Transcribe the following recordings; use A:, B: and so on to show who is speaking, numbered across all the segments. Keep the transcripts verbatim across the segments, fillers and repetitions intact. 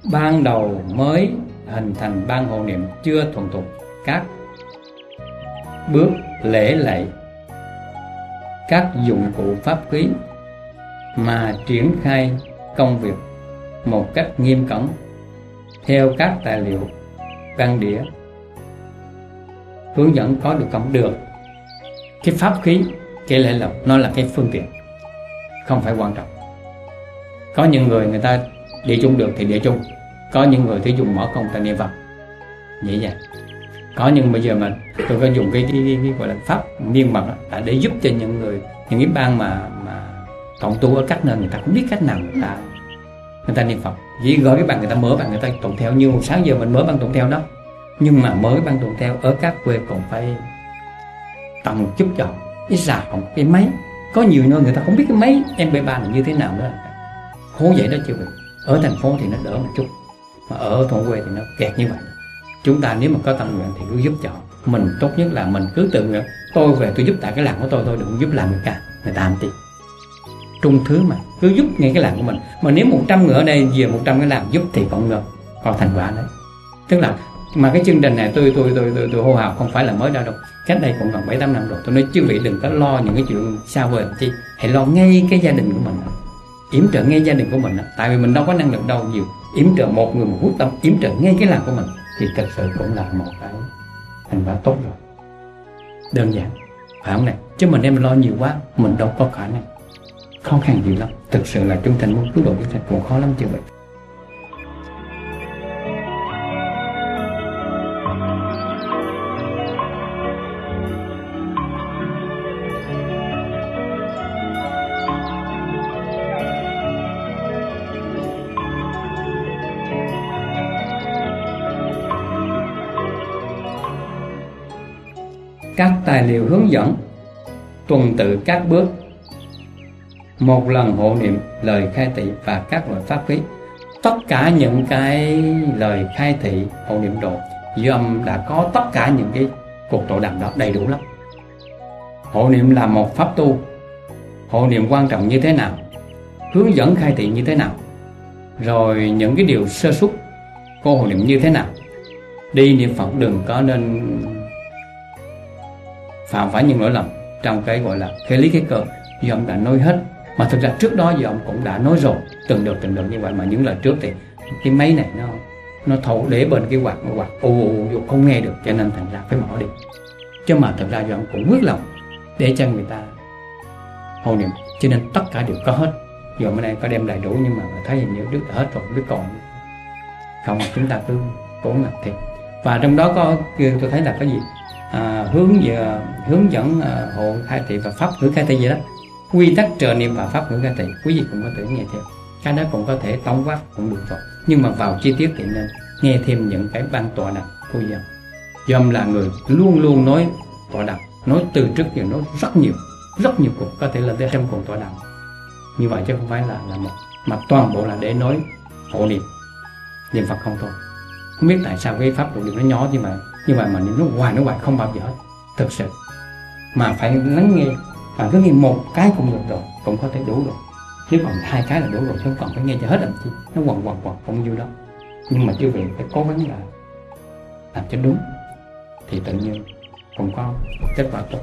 A: ban đầu mới hình thành ban hộ niệm chưa thuần thục các bước lễ lạy, các dụng cụ pháp khí, mà triển khai công việc một cách nghiêm cẩn theo các tài liệu văn đĩa hướng dẫn có được không? Được. Cái pháp khí, cái lễ lộc nó là cái phương tiện, không phải quan trọng. Có những người người ta địa chung được thì địa chung, có những người thì dùng mỏ công ta niệm Phật dễ dàng. Có những bây giờ mà tôi có dùng cái, cái, cái, cái gọi là pháp niên mật là để giúp cho những người, những cái bang mà mà cộng tu ở các nơi người ta không biết cách nào người ta người ta niệm Phật, chỉ gọi cái bạn người ta mở bạn người ta tụng theo, như một sáng giờ mình mở băng tụng theo đó. Nhưng mà mở cái băng tụng theo ở các quê còn phải tầm một chút cho ít ra còn cái máy. Có nhiều nơi người ta không biết cái máy em pê ba là như thế nào nữa, khổ vậy đó chứ. Ở thành phố thì nó đỡ một chút, mà ở thôn quê thì nó kẹt như vậy. Chúng ta nếu mà có tâm nguyện thì cứ giúp cho mình. Tốt nhất là mình cứ tự nguyện, tôi về tôi giúp tại cái làng của tôi, tôi đừng giúp làm người ta người ta làm gì trung thứ, mà cứ giúp ngay cái làng của mình. Mà nếu một trăm người ở đây về một trăm cái làng giúp thì còn ngờ còn thành quả đấy. Tức là mà cái chương trình này tôi tôi tôi tôi, tôi hô hào không phải là mới đâu đâu, cách đây cũng gần bảy tám năm rồi. Tôi nói chứ vị đừng có lo những cái chuyện xa vời chi, hãy lo ngay cái gia đình của mình, yểm trợ ngay gia đình của mình. Tại vì mình đâu có năng lực đâu nhiều, yểm trợ một người một quyết tâm yểm trợ ngay cái làng của mình thì thật sự cũng là một cái thành quả tốt rồi. Đơn giản, phải không này? Chứ mình đem lo nhiều quá mình đâu có khả năng, khó khăn gì lắm. Thực sự là chúng ta muốn cứu độ chúng ta cũng khó lắm chứ vậy. Các tài liệu hướng dẫn tuần tự các bước, một lần hộ niệm, lời khai thị và các loại pháp khí. Tất cả những cái lời khai thị hộ niệm độ dòm đã có tất cả những cái cuộc tọa đàm đó đầy đủ lắm. Hộ niệm là một pháp tu, hộ niệm quan trọng như thế nào, hướng dẫn khai thị như thế nào, rồi những cái điều sơ suất của hộ niệm như thế nào. Đi niệm Phật đừng có nên phạm phải những lỗi lầm trong cái gọi là thế lý cái cơ. Vì ông đã nói hết, mà thực ra trước đó vì ông cũng đã nói rồi từng được từng được như vậy. Mà những lời trước thì cái máy này nó nó thâu để bên cái quạt quạt ù ù không nghe được, cho nên thành ra phải mở đi. Chứ mà thực ra vì ông cũng quyết lòng để cho người ta hộ niệm, cho nên tất cả đều có hết. Giờ bên đây có đem đầy đủ, nhưng mà thấy những đứa hết rồi, không biết còn không. Chúng ta cứ cố làm thêm. Và trong đó có tôi thấy là có gì à, hướng giờ hướng dẫn à, hộ khai thị và pháp ngữ khai thị gì đó, quy tắc trợ niệm và pháp ngữ khai thị, quý vị cũng có thể nghe theo. Cái đó cũng có thể tổng quát cũng được rồi, nhưng mà vào chi tiết thì nên nghe thêm những cái ban tọa đàm của dòng. Dòng là người luôn luôn nói tọa đàm, nói từ trước giờ nói rất nhiều rất nhiều cuộc, có thể là tới trăm cuộc tọa đàm như vậy, chứ không phải là là một mà toàn bộ là để nói hộ niệm niệm Phật không thôi. Không biết tại sao cái pháp độ niệm nó nhỏ nhưng mà như vậy mà niệm nó hoài nó hoài không bao giờ hết. Thực sự mà phải lắng nghe, và cứ nghe một cái cũng được rồi, cũng có thể đủ rồi. Nếu còn hai cái là đủ rồi, chứ không còn phải nghe cho hết làm chi, nó quằn quằn quằn không nhiêu đâu. Nhưng mà chưa về phải cố gắng là làm cho đúng thì tự nhiên cũng có một kết quả tốt.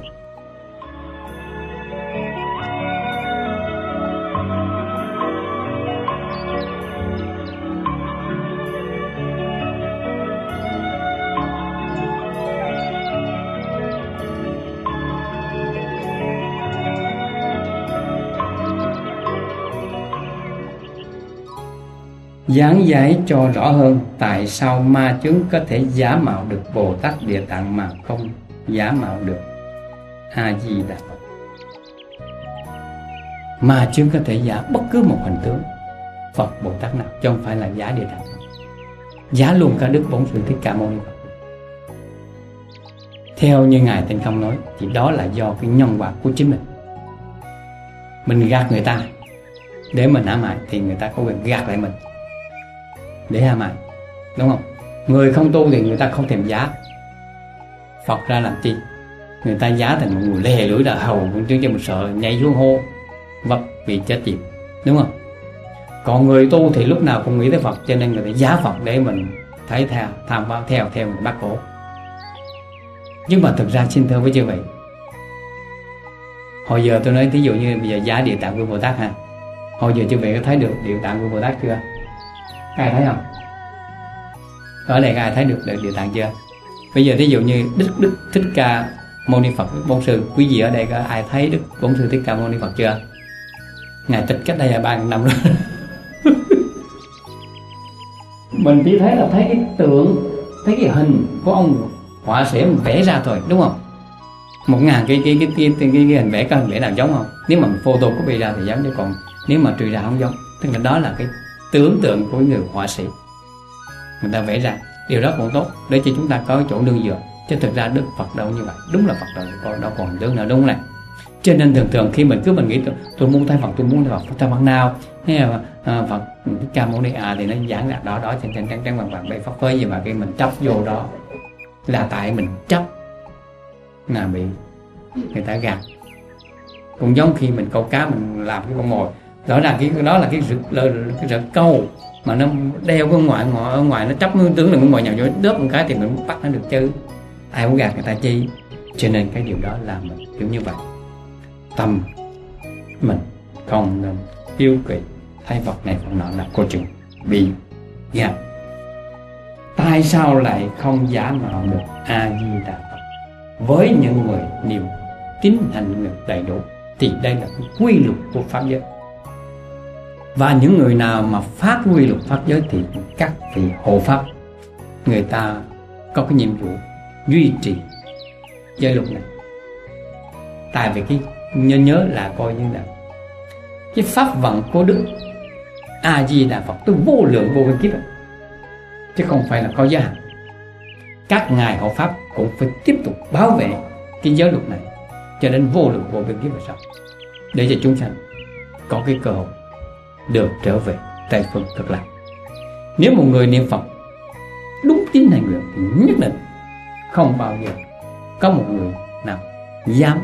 A: Giảng giải cho rõ hơn tại sao ma chướng có thể giả mạo được Bồ Tát Địa Tạng mà không giả mạo được A Di Đà Phật. Ma chướng có thể giả bất cứ một hình tướng Phật Bồ Tát nào, chứ không phải là giả Địa Tạng, giả luôn cả Đức Bổn Sư Thích Ca Mâu Ni Phật. Theo như Ngài Tịnh Không nói thì đó là do cái nhân quả của chính mình. Mình gạt người ta để mình hãm hại thì người ta có quyền gạt lại mình để hãm hại, đúng không? Người không tu thì người ta không thèm giả Phật ra làm chi. Người ta giả thành một người lè lưỡi đà hầu, cũng chứ cho mình sợ nhảy xuống hô vấp vì chết chìm, đúng không? Còn người tu thì lúc nào cũng nghĩ tới Phật, cho nên người ta giá Phật để mình thấy theo, tham vào theo theo mình bắt khổ. Nhưng mà thực ra xin thưa với chư vị, hồi giờ tôi nói thí dụ như bây giờ giá Địa Tạng Vương Bồ Tát ha, hồi giờ chư vị có thấy được Địa Tạng Vương Bồ Tát chưa? Ai thấy không? Ở đây ai thấy được Địa Tạng chưa? Bây giờ thí dụ như Đức Đức Thích Ca Mâu Ni Phật Bổn Sư, quý vị ở đây có ai thấy Đức Bổn Sư Thích Ca Mâu Ni Phật chưa? Ngài tịch cách đây là ba ngàn năm rồi. Mình chỉ thấy là thấy cái tượng, thấy cái hình của ông họa sĩ mình vẽ ra thôi, đúng không? Một ngàn cái cái cái cái, cái, cái, cái hình vẽ có hình vẽ nào giống không? Nếu mà mình photo copy ra thì giống, chứ còn nếu mà truy ra không giống. Tức là đó là cái tưởng tượng của người họa sĩ người ta vẽ ra. Điều đó cũng tốt để cho chúng ta có chỗ nương dựa. Chứ thực ra Đức Phật đâu như vậy. Đúng là Phật đâu còn đâu còn tướng nào, đúng không này? Cho nên thường thường khi mình cứ mình nghĩ tôi muốn thấy Phật, tôi muốn thấy Phật, thấy Phật nào? Thế mà à, Phật Thích Ca Mâu Ni à thì nó giảng là đó đó trên trên trắng trắng vàng vàng bay pháp phới gì mà khi mình chấp vô đó là tại mình chấp là bị người ta gạt. Cũng giống khi mình câu cá mình làm cái con mồi, đó là cái đó là cái rực cái rực câu mà nó đeo cái ngoại ngoại ở ngoài, nó chấp cái tướng là con mồi nhào vô đớp một cái thì mình bắt nó được chứ. Ai muốn gạt người ta chi? Cho nên cái điều đó là mình kiểu như vậy. Tâm mình không nên yêu kỳ thấy Phật này Phật nọ là cô chừng bị gạt. Tại sao lại không giả mạo được A Di Đà Phật với những người niệm tín hành nguyện đầy đủ? Thì đây là cái quy luật của pháp giới. Và những người nào mà phát quy luật pháp giới thì các vị hộ pháp, người ta có cái nhiệm vụ duy trì giới luật này. Tại vì cái nhớ nhớ là coi như là cái pháp vận của Đức A Di Đà Phật từ vô lượng vô biên kiếp, chứ không phải là có giới hạn. Các ngài hộ pháp cũng phải tiếp tục bảo vệ cái giới luật này cho đến vô lượng vô biên kiếp về sau, để cho chúng sanh có cái cơ hội được trở về Tây phương Cực Lạc. Nếu một người niệm Phật đúng tín hành nguyện thì nhất định không bao giờ có một người nào dám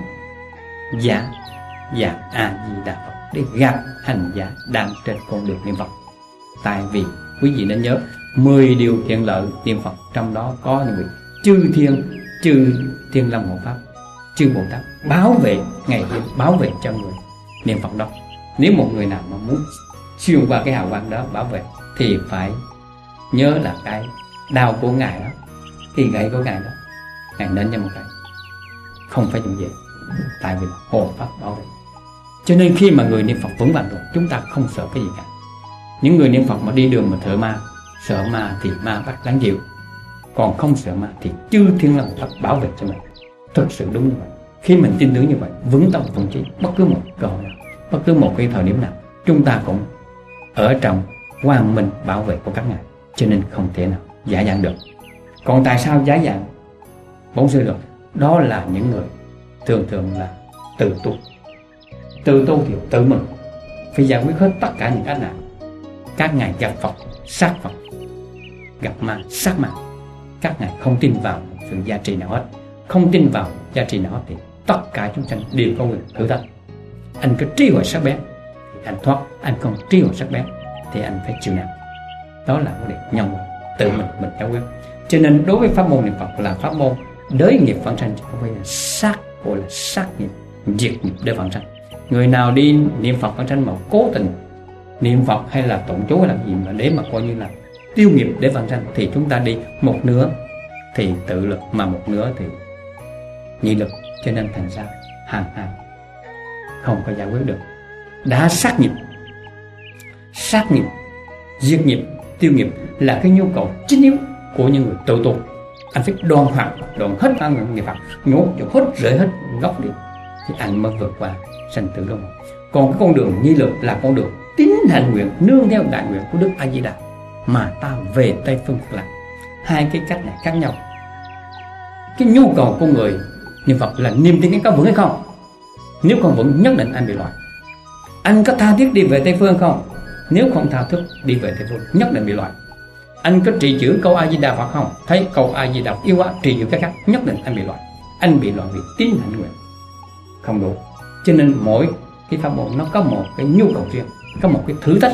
A: giả dạng A Di Đà Phật để gạt hành giả đang trên con đường niệm Phật. Tại vì quý vị nên nhớ mười điều thiện lợi niệm Phật, trong đó có những vị chư thiên chư thiên long hộ pháp, chư Bồ Tát bảo vệ ngày đêm, bảo vệ cho người niệm Phật đó. Nếu một người nào mà muốn xuyên qua cái hào quang đó bảo vệ thì phải nhớ là cái đao của ngài đó, cái gậy của ngài đó, ngài đến cho một cái, không phải dùng về. Tại vì hộ pháp bảo vệ. Cho nên khi mà người niệm Phật vững vàng rồi, chúng ta không sợ cái gì cả. Những người niệm Phật mà đi đường mà sợ ma, sợ ma thì ma bắt đáng chịu. Còn không sợ ma thì chư thiên long Phật bảo vệ cho mình. Thực sự đúng như vậy. Khi mình tin tưởng như vậy, vững tâm vững chí, bất cứ một cơ hội nào, bất cứ một cái thời điểm nào, chúng ta cũng ở trong quang minh bảo vệ của các ngài. Cho nên không thể nào giả dạng được. Còn tại sao giả dạng Bổn Sư được? Đó là những người thường thường là tự tu. Tự tu thì tự mình phải giải quyết hết tất cả những cái nào. Các ngài gặp Phật, sát Phật, gặp ma, sát ma. Các ngài không tin vào sự giá trị nào hết. Không tin vào giá trị nào hết thì tất cả chúng sanh đều có quyền thử thách. Anh có trí huệ sắc bén thì anh thoát, anh không trí huệ sắc bén thì anh phải chịu nạn. Đó là vấn đề nhân tự mình mình giải quyết. Cho nên đối với pháp môn niệm Phật là pháp môn đới nghiệp vãng sanh, chứ không phải là sát, gọi là sát nghiệp, diệt nghiệp để vãng sanh. Người nào đi niệm Phật vãng sanh mà cố tình niệm Phật hay là tụng chú hay làm gì mà để mà coi như là tiêu nghiệp để vãng sanh thì chúng ta đi một nửa thì tự lực mà một nửa thì nhị lực. Cho nên thành ra hàng hàng không có giải quyết được. Đã sát nghiệp, sát nghiệp, diệt nghiệp, tiêu nghiệp là cái nhu cầu chính yếu của những người tự tu. Anh phải đoàn hoạt, đoàn hết ăn nghiệp Phật, nhốt cho hết rễ hết gốc đi thì anh mới vượt qua sanh tử luân hồi. Còn cái con đường nhi lực là con đường tín hành nguyện nương theo đại nguyện của Đức A Di Đà mà ta về Tây phương Cực Lạc. Hai cái cách này khác nhau. Cái nhu cầu của người niệm Phật là niềm tin có vững hay không? Nếu không vững nhất định anh bị loại. Anh có tha thiết đi về Tây phương không? Nếu không tha thiết đi về Tây phương nhất định bị loại. Anh có trì chữ câu A Di Đà Phật không? Thấy câu A Di Đà Phật yêu quá, trì chữ cái khác nhất định anh bị loại. Anh bị loại vì tín hành nguyện không đủ. Cho nên mỗi cái pháp môn nó có một cái nhu cầu riêng, có một cái thử thách riêng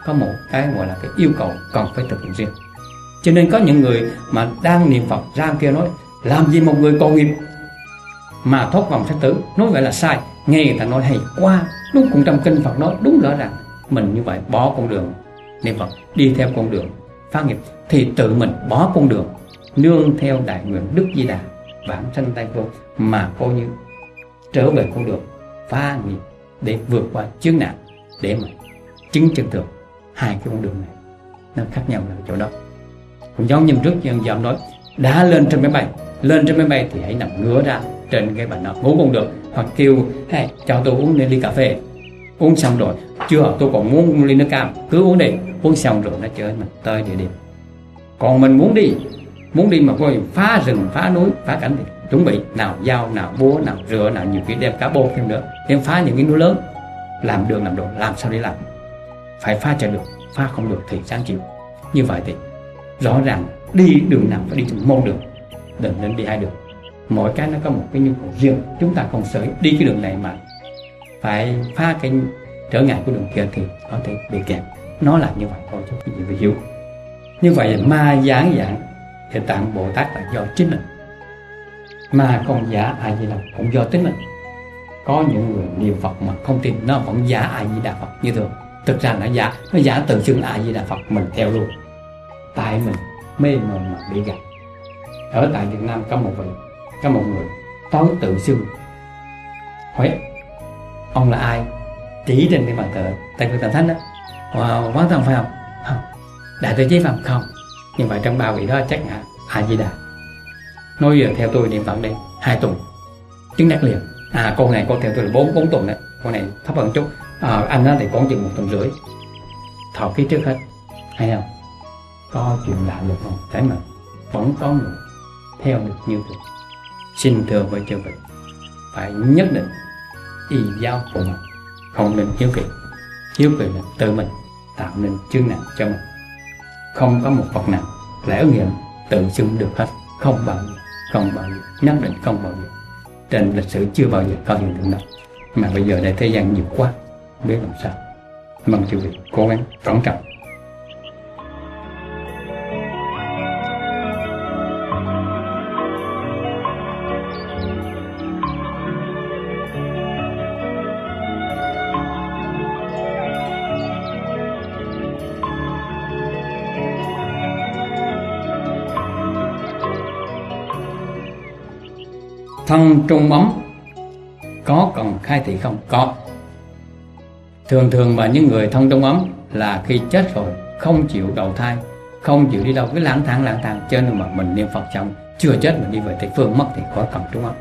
A: có một cái gọi là cái yêu cầu cần phải thực hiện riêng. Cho nên có những người mà đang niệm Phật ra kia nói làm gì một người cầu nghiệp mà thoát vòng sanh tử, nói vậy là sai. Nghe người ta nói hay quá, đúng cũng trong kinh Phật nói đúng rõ ràng. Mình như vậy bỏ con đường niệm Phật, đi theo con đường phá nghiệp, thì tự mình bỏ con đường nương theo đại nguyện Đức Di Đà vãng sanh Tây Phương, mà coi như trở về con đường phá nghiệp để vượt qua chướng nạn, để mà chứng chân thực. Hai cái con đường này nó khác nhau là chỗ đó. Cũng giống như trước dân dòm nói, đã lên trên máy bay, lên trên máy bay thì hãy nằm ngửa ra trên cái bàn đó ngủ cũng được, hoặc kêu hey, cho tôi uống ly cà phê. Uống xong rồi chưa, tôi còn muốn uống ly nước cam, cứ uống đi. Uống xong rồi nó chơi mình tới địa điểm. Còn mình muốn đi, muốn đi mà coi phá rừng, phá núi, phá cảnh thì chuẩn bị nào dao, nào búa, nào rửa, nào nhiều khi đem cả bô thêm nữa, đem phá những cái núi lớn. Làm đường làm đồ, làm sao để làm? Phải phá cho được, phá không được thì sáng chịu. Như vậy thì rõ ràng đi đường nào phải đi trong một đường, đừng nên đi hai đường. Mỗi cái nó có một cái nhu cầu riêng. Chúng ta không sở đi cái đường này mà phải phá cái trở ngại của đường kia thì có thể bị kẹt. Nó là như vậy thôi cho quý vị phải hiểu. Như vậy ma giảng dạng thì Tạng Bồ Tát là do chính mình, mà con giả A Di Đà cũng do tính mình. Có những người niệm Phật mà không tin, nó vẫn giả A Di Đà Phật như thường. Thực ra nó giả, nó giả tự xưng A Di Đà Phật, mình theo luôn. Tại mình mê mờ mà bị gạt. Ở tại Việt Nam có một vị, có một người tối tự xưng, hỏi ông là ai, chỉ trên cái bàn thờ Tây Phương Tam Thánh đó, wow, quán thân phải không? Không. Đại Từ Chí phải không? Không. Nhưng mà trong ba vị đó chắc là A Di Đà. Nói giờ theo tôi niệm Phật đi hai tuần chứng đắc liền. À con này con theo tôi là bốn bốn tuần đấy, con này thấp hơn chút. À, anh đó thì còn chừng một tuần rưỡi. Thọ ký trước hết, hay không? Có chuyện lạ được không? Thế mà vẫn có người theo được như thường. Xin thưa với chư vị, phải nhất định y giáo của mình, không nên hiếu kỳ. Hiếu kỳ là tự mình tạo nên chướng nạn cho mình. Không có một Phật nào lẽ ứng nghiệm tự xưng được hết, không bao giờ, không bao giờ, nhất định không bao giờ. Trên lịch sử chưa bao giờ có hiện tượng nào. Mà bây giờ này thế gian nhiều quá, không biết làm sao. Mong chư vị cố gắng cẩn trọng. Thân trung ấm có cần khai thị không? Có. Thường thường mà những người thân trung ấm là khi chết rồi không chịu đầu thai, không chịu đi đâu, cứ lang thang lang thang. Cho nên mà mình niệm Phật xong chưa chết mình đi về Tây Phương mất thì khỏi cần trung ấm.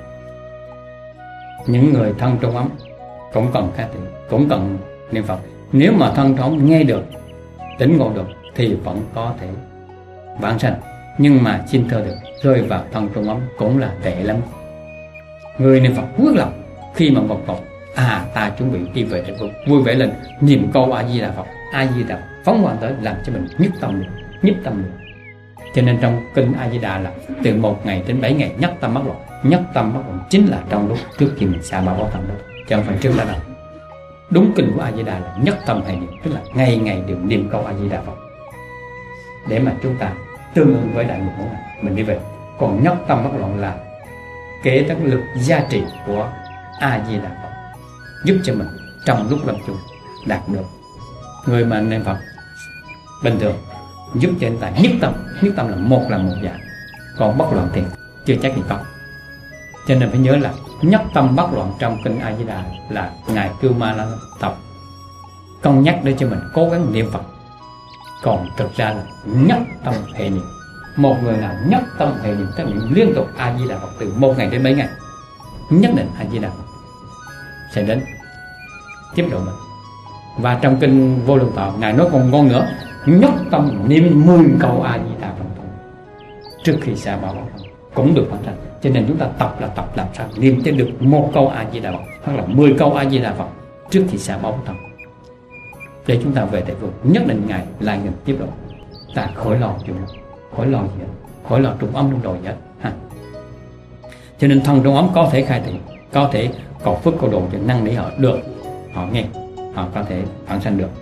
A: Những người thân trung ấm cũng cần khai thị, cũng cần niệm Phật. Nếu mà thân trung ấm nghe được, tỉnh ngộ được thì vẫn có thể vãng sanh. Nhưng mà xin thưa được, rơi vào thân trung ấm cũng là tệ lắm. Người niệm Phật quyết lòng khi mà một cột à ta chuẩn bị đi về Tây Phương, vui vẻ lên niệm câu A Di Đà Phật, A Di Đà phóng hoàn tới làm cho mình nhất tâm được, nhất tâm được. Cho nên trong kinh A Di Đà là từ một ngày đến bảy ngày nhất tâm bất loạn. Nhất tâm bất loạn chính là trong lúc trước khi mình xa ba báo thân đó, chứ không phải trước đó đâu. Đúng kinh của A Di Đà là nhất tâm hệ niệm, tức là ngày ngày đều niệm câu A Di Đà Phật để mà chúng ta tương ứng với đại nguyện của mình, mình đi về. Còn nhất tâm bất loạn là kể tác lực giá trị của A Di Đà Phật giúp cho mình trong lúc lâm chung đạt được. Người mà niệm Phật bình thường giúp cho anh ta nhất tâm, nhất tâm là một là một dạng, còn bất loạn thì chưa chắc gì có. Cho nên phải nhớ là nhất tâm bất loạn trong kinh A Di Đà là ngài Cưu Ma La Tập công nhắc để cho mình cố gắng niệm Phật. Còn thực ra là nhất tâm hệ niệm. Một người nào nhất tâm hệ niệm tác niệm liên tục A Di Đà Phật từ một ngày đến mấy ngày, nhất định A Di Đà Phật sẽ đến tiếp độ mình. Và trong kinh Vô Lượng Thọ ngài nói còn ngon nữa, nhất tâm niệm mười câu A Di Đà Phật trước khi xa ba báo cũng được hoàn thành. Cho nên chúng ta tập là tập làm sao niệm cho được một câu A Di Đà Phật hoặc là mười câu A Di Đà Phật trước khi xa báo thân, để chúng ta về Tây Phương nhất định ngài lại ngừng tiếp độ. Ta khỏi lo chuyện đó, khỏi lo gì hết, khỏi lo trung ấm trung đồ gì hết ha. Cho nên thân trung ấm có thể khai thị, có thể cầu phước cầu đồ cho năng để họ được, họ nghe, họ có thể phản sanh được.